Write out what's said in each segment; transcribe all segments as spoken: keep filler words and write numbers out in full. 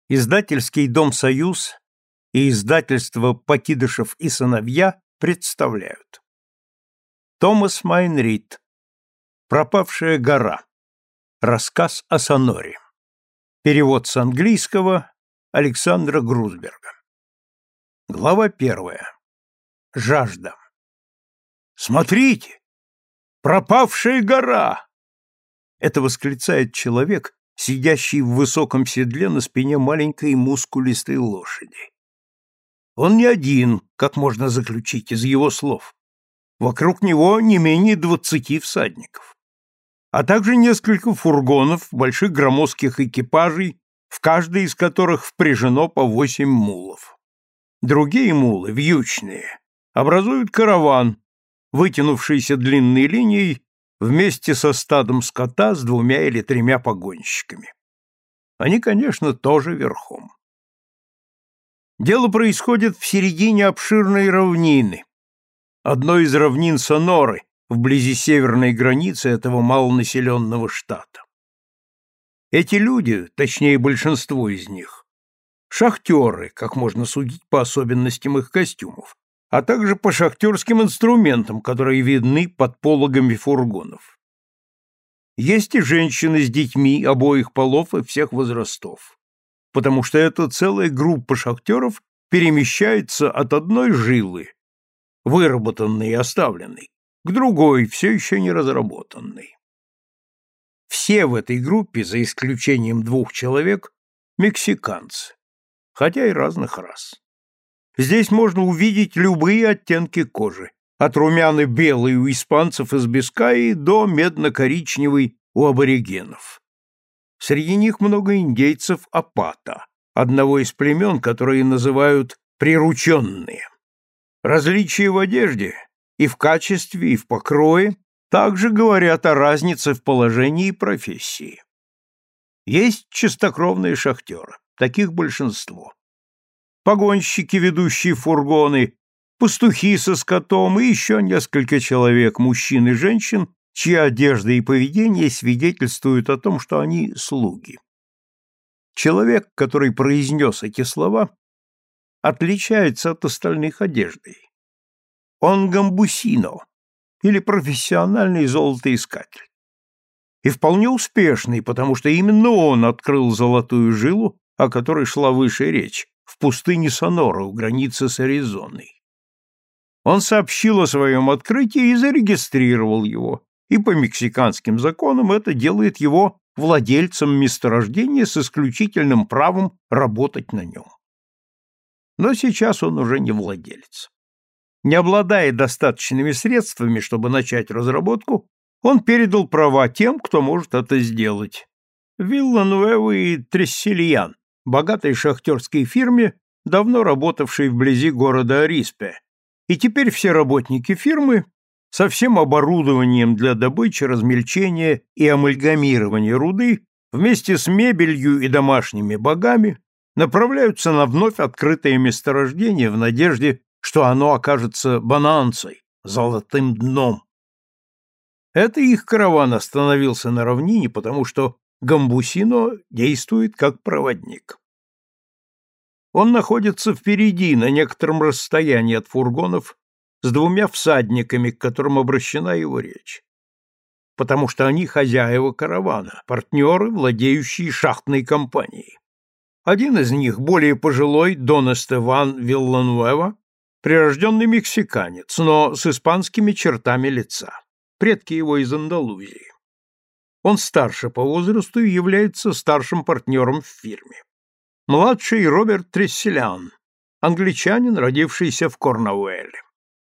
Издательский дом «Союз» и издательство «Покидышев и сыновья» представляют. Томас Майн Рид. «Пропавшая гора». Рассказ о Соноре. Перевод с английского Александра Грузберга. Глава первая. Жажда. «Смотрите! Пропавшая гора!» Это восклицает человек, сидящий в высоком седле на спине маленькой мускулистой лошади. Он не один, как можно заключить из его слов. Вокруг него не менее двадцати всадников, а также несколько фургонов, больших громоздких экипажей, в каждой из которых впряжено по восемь мулов. Другие мулы, вьючные, образуют караван, вытянувшийся длинной линией вместе со стадом скота с двумя или тремя погонщиками. Они, конечно, тоже верхом. Дело происходит в середине обширной равнины, одной из равнин Соноры, вблизи северной границы этого малонаселенного штата. Эти люди, точнее большинство из них, шахтеры, как можно судить по особенностям их костюмов, а также по шахтерским инструментам, которые видны под пологами фургонов. Есть и женщины с детьми обоих полов и всех возрастов, потому что эта целая группа шахтеров перемещается от одной жилы, выработанной и оставленной, к другой, все еще не разработанной. Все в этой группе, за исключением двух человек, мексиканцы, хотя и разных рас. Здесь можно увидеть любые оттенки кожи, от румяно-белой у испанцев из Бискайи до медно-коричневой у аборигенов. Среди них много индейцев Апата, одного из племен, которые называют прирученные. Различия в одежде и в качестве, и в покрое также говорят о разнице в положении и профессии. Есть чистокровные шахтеры, таких большинство. Погонщики, ведущие фургоны, пастухи со скотом и еще несколько человек, мужчин и женщин, чья одежда и поведение свидетельствуют о том, что они слуги. Человек, который произнес эти слова, отличается от остальных одеждой. Он гамбусино, или профессиональный золотоискатель. И вполне успешный, потому что именно он открыл золотую жилу, о которой шла выше речь, в пустыне Сонора у границы с Аризоной. Он сообщил о своем открытии и зарегистрировал его, и по мексиканским законам это делает его владельцем месторождения с исключительным правом работать на нем. Но сейчас он уже не владелец. Не обладая достаточными средствами, чтобы начать разработку, он передал права тем, кто может это сделать. Виллануэва и Трессильян, богатой шахтерской фирме, давно работавшей вблизи города Ариспе, и теперь все работники фирмы со всем оборудованием для добычи, размельчения и амальгамирования руды вместе с мебелью и домашними богами направляются на вновь открытое месторождение в надежде, что оно окажется бонанцей, золотым дном. Это их караван остановился на равнине, потому что гамбусино действует как проводник. Он находится впереди, на некотором расстоянии от фургонов, с двумя всадниками, к которым обращена его речь, потому что они хозяева каравана, партнеры, владеющие шахтной компанией. Один из них, более пожилой, Дон Эстеван Виллануэва, прирожденный мексиканец, но с испанскими чертами лица, предки его из Андалузии. Он старше по возрасту и является старшим партнером в фирме. Младший Роберт Трессильян, англичанин, родившийся в Корнуэлле.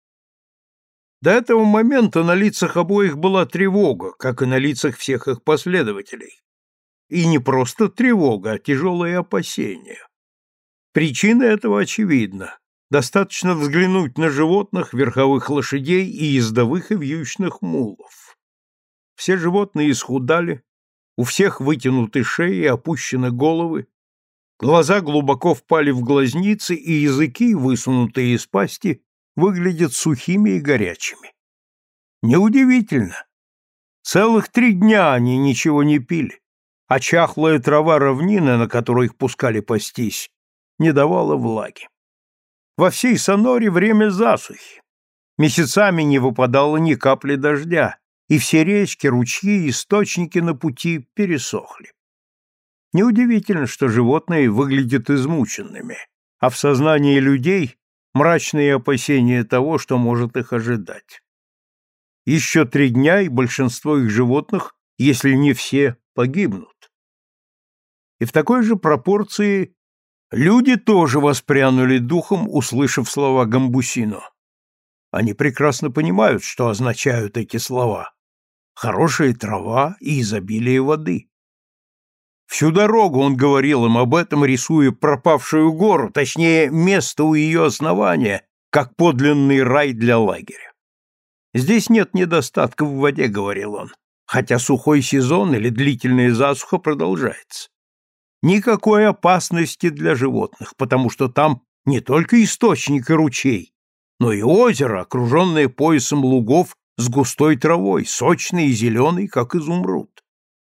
До этого момента на лицах обоих была тревога, как и на лицах всех их последователей. И не просто тревога, а тяжелое опасение. Причина этого очевидна. Достаточно взглянуть на животных, верховых лошадей и ездовых и вьючных мулов. Все животные исхудали, у всех вытянуты шеи и опущены головы, глаза глубоко впали в глазницы, и языки, высунутые из пасти, выглядят сухими и горячими. Неудивительно. Целых три дня они ничего не пили, а чахлая трава равнины, на которой их пускали пастись, не давала влаги. Во всей Соноре время засухи. Месяцами не выпадало ни капли дождя, и все речки, ручьи, источники на пути пересохли. Неудивительно, что животные выглядят измученными, а в сознании людей мрачные опасения того, что может их ожидать. Еще три дня, и большинство их животных, если не все, погибнут. И в такой же пропорции люди тоже воспрянули духом, услышав слова Гамбусино. Они прекрасно понимают, что означают эти слова. Хорошая трава и изобилие воды. Всю дорогу он говорил им об этом, рисуя пропавшую гору, точнее, место у ее основания, как подлинный рай для лагеря. «Здесь нет недостатка в воде», — говорил он, хотя сухой сезон или длительная засуха продолжается. Никакой опасности для животных, потому что там не только источник и ручей, но и озеро, окруженное поясом лугов с густой травой, сочный и зеленый, как изумруд.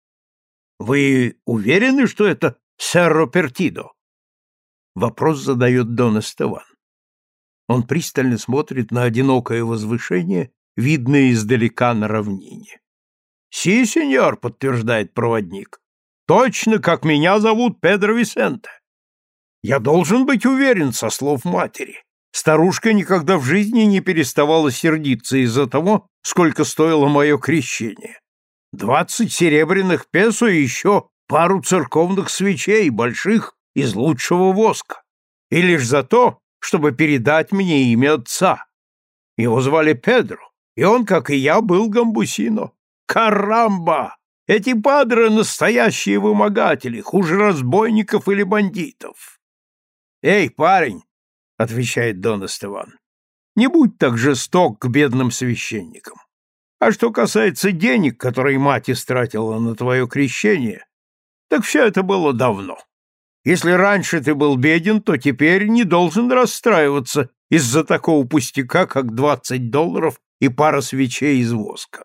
«Вы уверены, что это Серро Пертидо?» Вопрос задает Дон Эстеван. Он пристально смотрит на одинокое возвышение, видное издалека на равнине. «Си, сеньор», — подтверждает проводник. «Точно, как меня зовут Педро Висенте. Я должен быть уверен, со слов матери. Старушка никогда в жизни не переставала сердиться из-за того, сколько стоило мое крещение. Двадцать серебряных песо и еще пару церковных свечей, больших, из лучшего воска. И лишь за то, чтобы передать мне имя отца. Его звали Педро, и он, как и я, был гамбусино. Карамба! Эти падры — настоящие вымогатели, хуже разбойников или бандитов. «Эй, парень!» — отвечает Дон Эстеван. «Не будь так жесток к бедным священникам. А что касается денег, которые мать истратила на твое крещение, так все это было давно. Если раньше ты был беден, то теперь не должен расстраиваться из-за такого пустяка, как двадцать долларов и пара свечей из воска».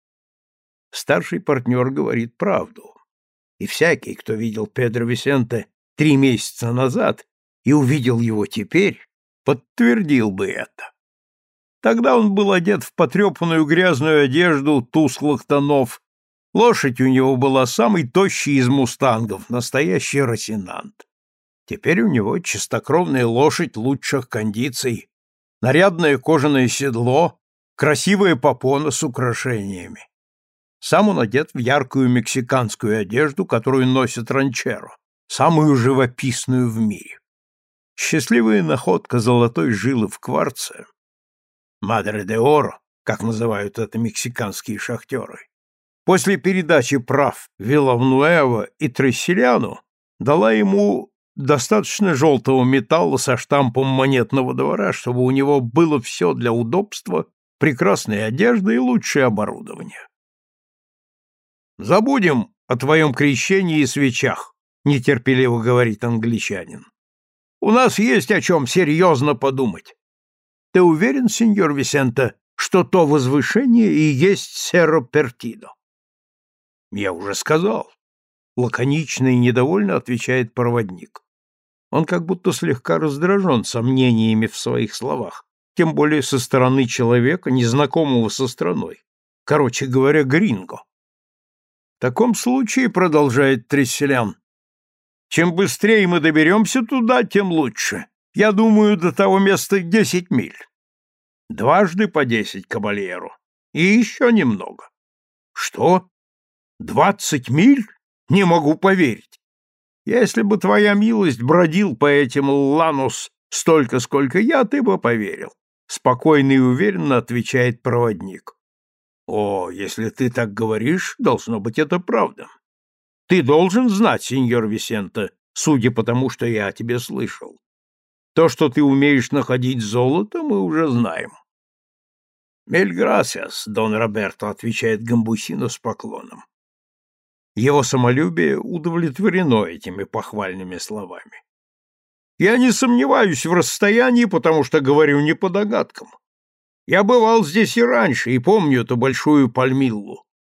Старший партнер говорит правду, и всякий, кто видел Педро Висенте три месяца назад и увидел его теперь, подтвердил бы это. Тогда он был одет в потрепанную грязную одежду тусклых тонов, лошадь у него была самой тощей из мустангов, настоящий росинант. Теперь у него чистокровная лошадь лучших кондиций, нарядное кожаное седло, красивая попона с украшениями. Сам он одет в яркую мексиканскую одежду, которую носят ранчеро, самую живописную в мире. Счастливая находка золотой жилы в кварце, «Мадре де Оро», как называют это мексиканские шахтеры, после передачи прав Вилавнуэва и Тресселяну дала ему достаточно желтого металла со штампом монетного двора, чтобы у него было все для удобства, прекрасная одежда и лучшее оборудование. «Забудем о твоем крещении и свечах», — нетерпеливо говорит англичанин. «У нас есть о чем серьезно подумать. Ты уверен, сеньор Висенте, что то возвышение и есть Серро Пертидо?» «Я уже сказал», — лаконично и недовольно отвечает проводник. Он как будто слегка раздражен сомнениями в своих словах, тем более со стороны человека, незнакомого со страной, короче говоря, гринго. «В таком случае, — продолжает Тресселян, — чем быстрее мы доберемся туда, тем лучше. Я думаю, до того места десять миль. Дважды по десять, кабальеро. И еще немного». «Что? Двадцать миль? Не могу поверить. Если бы твоя милость бродил по этим ланус столько, сколько я, ты бы поверил», — спокойно и уверенно отвечает проводник. «О, если ты так говоришь, должно быть, это правда. Ты должен знать, сеньор Висенте, судя по тому, что я о тебе слышал. То, что ты умеешь находить золото, мы уже знаем». «Мель грасиас», — дон Роберто отвечает Гамбусино с поклоном. Его самолюбие удовлетворено этими похвальными словами. «Я не сомневаюсь в расстоянии, потому что говорю не по догадкам. Я бывал здесь и раньше, и помню эту большую пальмиллу.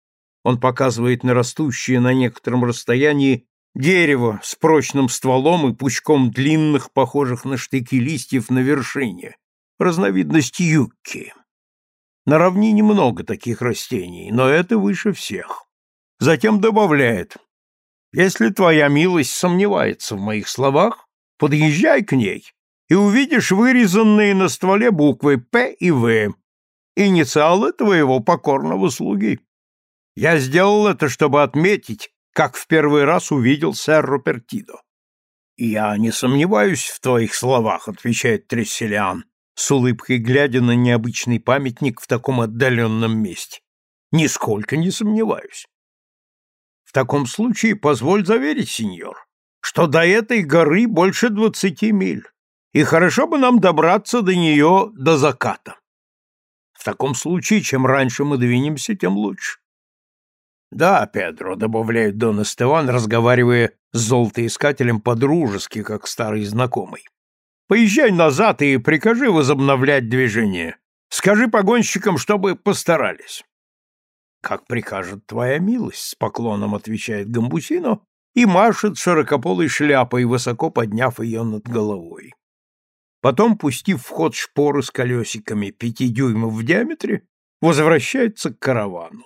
Он показывает на растущее на некотором расстоянии дерево с прочным стволом и пучком длинных, похожих на штыки листьев на вершине, разновидность юкки. На равнине много таких растений, но это выше всех. Затем добавляет: «Если твоя милость сомневается в моих словах, подъезжай к ней и увидишь вырезанные на стволе буквы П и В, инициалы твоего покорного слуги. Я сделал это, чтобы отметить, как в первый раз увидел сэр Пертидо». «Я не сомневаюсь в твоих словах», — отвечает Тресселиан, с улыбкой глядя на необычный памятник в таком отдаленном месте. «Нисколько не сомневаюсь. В таком случае позволь заверить, сеньор, что до этой горы больше двадцати миль, и хорошо бы нам добраться до нее до заката. В таком случае, чем раньше мы двинемся, тем лучше». «Да, Педро», — добавляет Дон Эстеван, разговаривая с золотоискателем по-дружески, как старый знакомый. «Поезжай назад и прикажи возобновлять движение. Скажи погонщикам, чтобы постарались». «Как прикажет твоя милость», — с поклоном отвечает Гамбусино и машет широкополой шляпой, высоко подняв ее над головой. Потом, пустив в ход шпоры с колесиками пяти дюймов в диаметре, возвращается к каравану.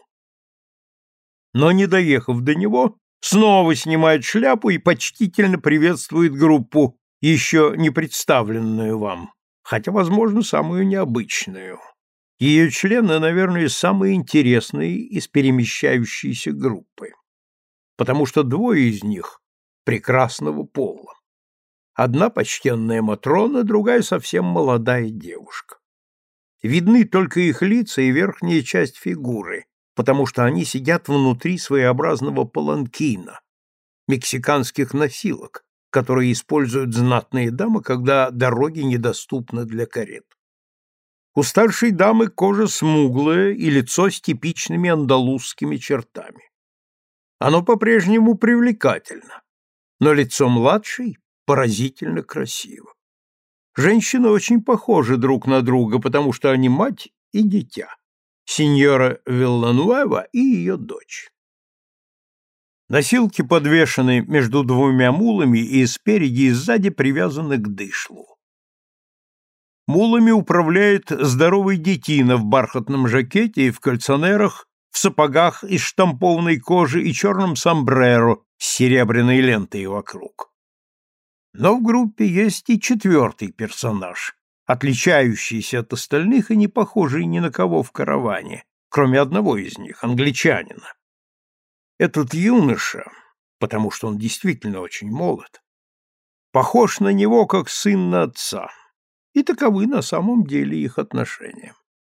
Но, не доехав до него, снова снимает шляпу и почтительно приветствует группу, еще не представленную вам, хотя, возможно, самую необычную. Ее члены, наверное, самые интересные из перемещающейся группы, потому что двое из них прекрасного пола. Одна почтенная матрона, другая совсем молодая девушка. Видны только их лица и верхняя часть фигуры, потому что они сидят внутри своеобразного паланкина, мексиканских носилок, которые используют знатные дамы, когда дороги недоступны для карет. У старшей дамы кожа смуглая и лицо с типичными андалузскими чертами. Оно по-прежнему привлекательно, но лицо младшей поразительно красиво. Женщины очень похожи друг на друга, потому что они мать и дитя, сеньора Виллануэва и ее дочь. Носилки подвешены между двумя мулами и спереди и сзади привязаны к дышлу. Мулами управляет здоровый детина в бархатном жакете и в кальсонерах, в сапогах из штампованной кожи и черном сомбреро с серебряной лентой вокруг. Но в группе есть и четвертый персонаж, отличающийся от остальных и не похожий ни на кого в караване, кроме одного из них, англичанина. Этот юноша, потому что он действительно очень молод, похож на него как сын на отца, и таковы на самом деле их отношения.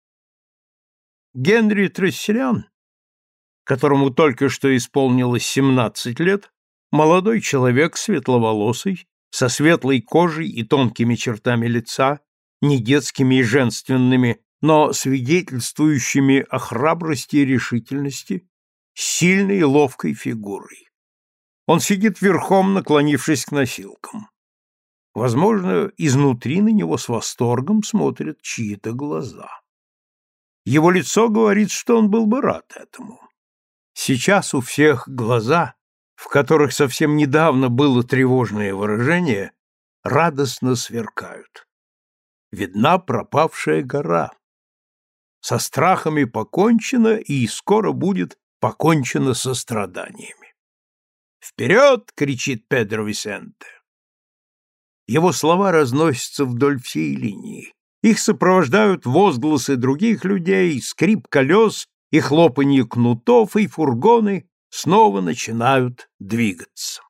Генри Тресселиан, которому только что исполнилось семнадцать лет, молодой человек, светловолосый, со светлой кожей и тонкими чертами лица, не детскими и женственными, но свидетельствующими о храбрости и решительности, с сильной и ловкой фигурой. Он сидит верхом, наклонившись к носилкам. Возможно, изнутри на него с восторгом смотрят чьи-то глаза. Его лицо говорит, что он был бы рад этому. Сейчас у всех глаза, в которых совсем недавно было тревожное выражение, радостно сверкают. Видна пропавшая гора. Со страхами покончено, и скоро будет покончено со страданиями. «Вперед!» — кричит Педро Висенте. Его слова разносятся вдоль всей линии. Их сопровождают возгласы других людей, скрип колес и хлопанье кнутов, и фургоны снова начинают двигаться.